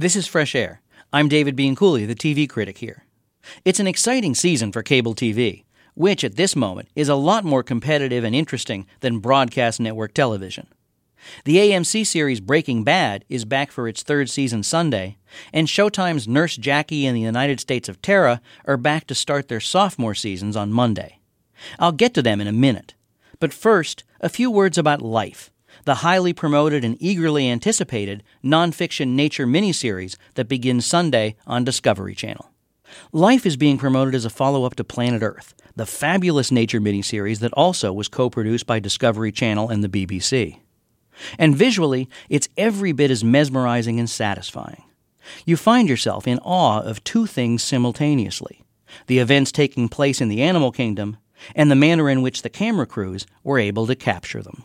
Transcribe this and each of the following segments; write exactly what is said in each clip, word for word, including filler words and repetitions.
This is Fresh Air. I'm David Bianculli, the T V critic here. It's an exciting season for cable T V, which at this moment is a lot more competitive and interesting than broadcast network television. The A M C series Breaking Bad is back for its third season Sunday, and Showtime's Nurse Jackie and the United States of Tara are back to start their sophomore seasons on Monday. I'll get to them in a minute. But first, a few words about Life, the highly promoted and eagerly anticipated nonfiction nature miniseries that begins Sunday on Discovery Channel. Life is being promoted as a follow-up to Planet Earth, the fabulous nature miniseries that also was co-produced by Discovery Channel and the B B C. And visually, it's every bit as mesmerizing and satisfying. You find yourself in awe of two things simultaneously: the events taking place in the animal kingdom and the manner in which the camera crews were able to capture them.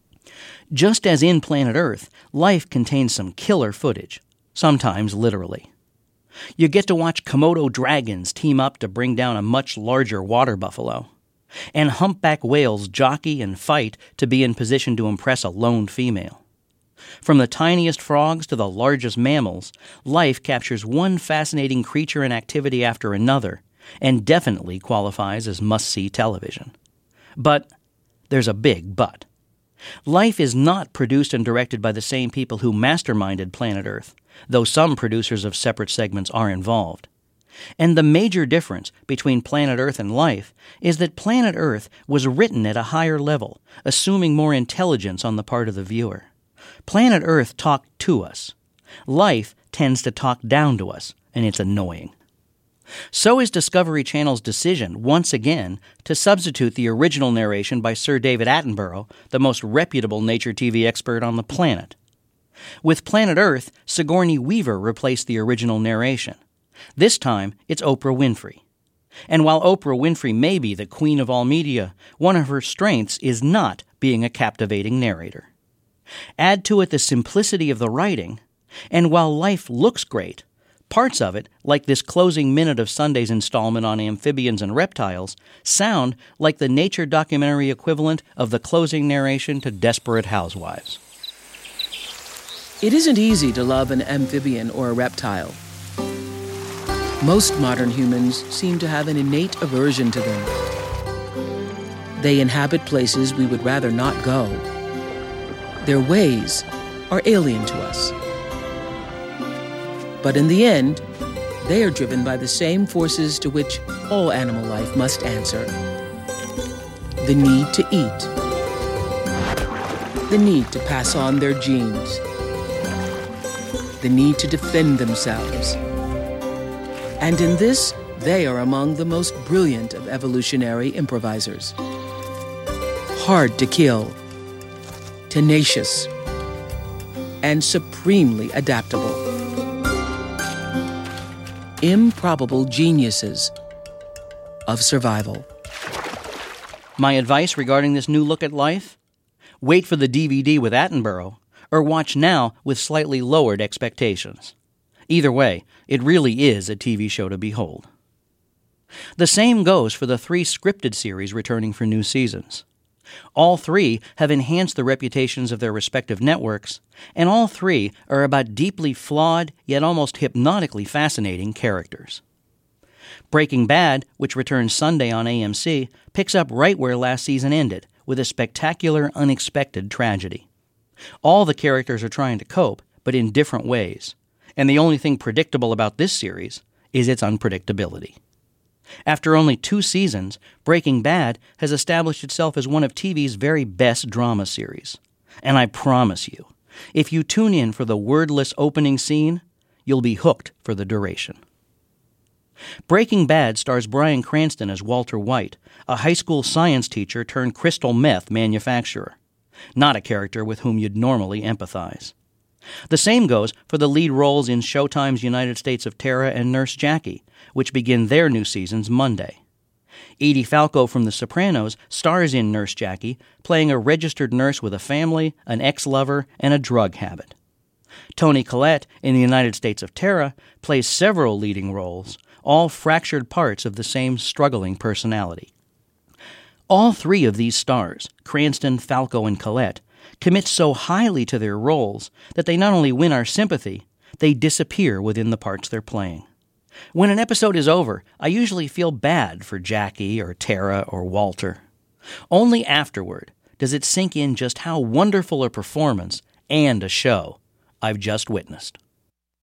Just as in Planet Earth, Life contains some killer footage, sometimes literally. You get to watch Komodo dragons team up to bring down a much larger water buffalo, and humpback whales jockey and fight to be in position to impress a lone female. From the tiniest frogs to the largest mammals, Life captures one fascinating creature and activity after another, and definitely qualifies as must-see television. But there's a big but. Life is not produced and directed by the same people who masterminded Planet Earth, though some producers of separate segments are involved. And the major difference between Planet Earth and Life is that Planet Earth was written at a higher level, assuming more intelligence on the part of the viewer. Planet Earth talked to us. Life tends to talk down to us, and it's annoying. So is Discovery Channel's decision, once again, to substitute the original narration by Sir David Attenborough, the most reputable nature T V expert on the planet. With Planet Earth, Sigourney Weaver replaced the original narration. This time, it's Oprah Winfrey. And while Oprah Winfrey may be the queen of all media, one of her strengths is not being a captivating narrator. Add to it the simplicity of the writing, and while Life looks great, parts of it, like this closing minute of Sunday's installment on amphibians and reptiles, sound like the nature documentary equivalent of the closing narration to Desperate Housewives. It isn't easy to love an amphibian or a reptile. Most modern humans seem to have an innate aversion to them. They inhabit places we would rather not go. Their ways are alien to us. But in the end, they are driven by the same forces to which all animal life must answer. The need to eat. The need to pass on their genes. The need to defend themselves. And in this, they are among the most brilliant of evolutionary improvisers. Hard to kill, tenacious, and supremely adaptable. Improbable geniuses of survival. My advice regarding this new look at Life? Wait for the D V D with Attenborough, or watch now with slightly lowered expectations. Either way, it really is a T V show to behold. The same goes for the three scripted series returning for new seasons. All three have enhanced the reputations of their respective networks, and all three are about deeply flawed, yet almost hypnotically fascinating characters. Breaking Bad, which returns Sunday on A M C, picks up right where last season ended, with a spectacular, unexpected tragedy. All the characters are trying to cope, but in different ways. And the only thing predictable about this series is its unpredictability. After only two seasons, Breaking Bad has established itself as one of T V's very best drama series. And I promise you, if you tune in for the wordless opening scene, you'll be hooked for the duration. Breaking Bad stars Bryan Cranston as Walter White, a high school science teacher turned crystal meth manufacturer. Not a character with whom you'd normally empathize. The same goes for the lead roles in Showtime's United States of Tara and Nurse Jackie, which begin their new seasons Monday. Edie Falco from The Sopranos stars in Nurse Jackie, playing a registered nurse with a family, an ex-lover, and a drug habit. Toni Collette in the United States of Tara plays several leading roles, all fractured parts of the same struggling personality. All three of these stars, Cranston, Falco, and Collette, commit so highly to their roles that they not only win our sympathy, they disappear within the parts they're playing. When an episode is over, I usually feel bad for Jackie or Tara or Walter. Only afterward does it sink in just how wonderful a performance and a show I've just witnessed.